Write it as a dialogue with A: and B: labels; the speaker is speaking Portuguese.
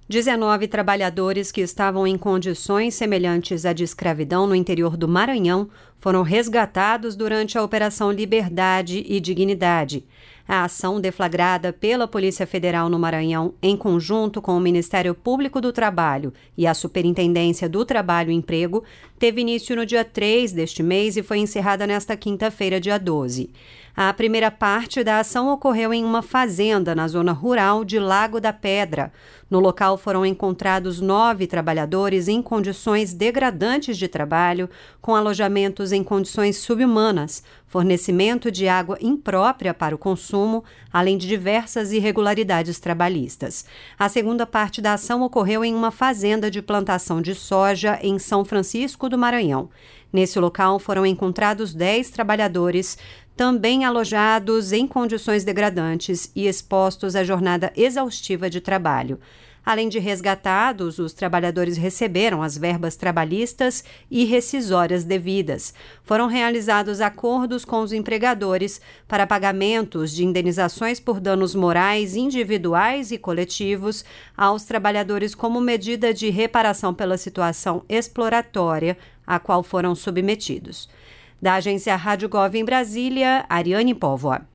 A: 19 trabalhadores que estavam em condições semelhantes à de escravidão no interior do Maranhão foram resgatados durante a Operação Liberdade e Dignidade. A ação, deflagrada pela Polícia Federal no Maranhão, em conjunto com o Ministério Público do Trabalho e a Superintendência do Trabalho e Emprego, teve início no dia 3 deste mês e foi encerrada nesta quinta-feira, dia 12. A primeira parte da ação ocorreu em uma fazenda na zona rural de Lago da Pedra. No local foram encontrados 9 trabalhadores em condições degradantes de trabalho, com alojamentos em condições subhumanas, fornecimento de água imprópria para o consumo, além de diversas irregularidades trabalhistas. A segunda parte da ação ocorreu em uma fazenda de plantação de soja em São Francisco do Maranhão. Nesse local foram encontrados 10 trabalhadores, também alojados em condições degradantes e expostos à jornada exaustiva de trabalho. Além de resgatados, os trabalhadores receberam as verbas trabalhistas e rescisórias devidas. Foram realizados acordos com os empregadores para pagamentos de indenizações por danos morais individuais e coletivos aos trabalhadores como medida de reparação pela situação exploratória a qual foram submetidos. Da agência Rádio Gov em Brasília, Ariane Póvoa.